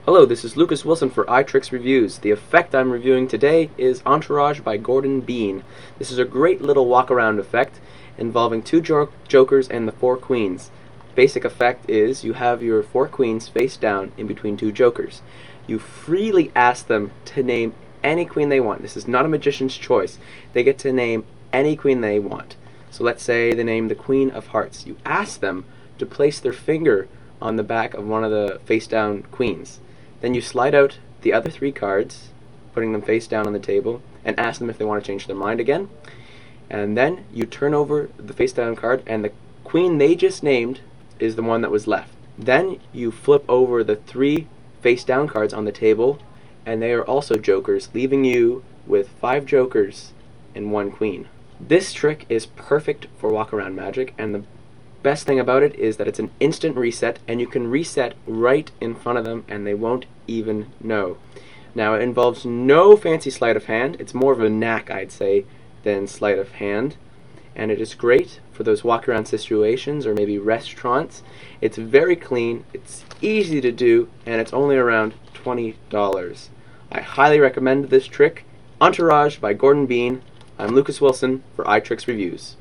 Hello, this is Lucas Wilson for iTricks Reviews. The effect I'm reviewing today is Entourage by Gordon Bean. This is a great little walk-around effect involving two jokers and the four queens. Basic effect is you have your four queens face down in between two jokers. You freely ask them to name any queen they want. This is not a magician's choice. They get to name any queen they want. So let's say they name the Queen of Hearts. You ask them to place their finger on the back of one of the face-down queens. Then you slide out the other three cards, putting them face down on the table, and ask them if they want to change their mind again. And then you turn over the face down card, and the queen they just named is the one that was left. Then you flip over the three face down cards on the table, and they are also jokers, leaving you with 5 jokers and 1 queen. This trick is perfect for walk-around magic, and the best thing about it is that it's an instant reset, and you can reset right in front of them and they won't even know. Now, it involves no fancy sleight of hand. It's more of a knack, I'd say, than sleight of hand, and it is great for those walk-around situations or maybe restaurants. It's very clean, it's easy to do, and it's only around $20. I highly recommend this trick. Entourage by Gordon Bean. I'm Lucas Wilson for iTricks Reviews.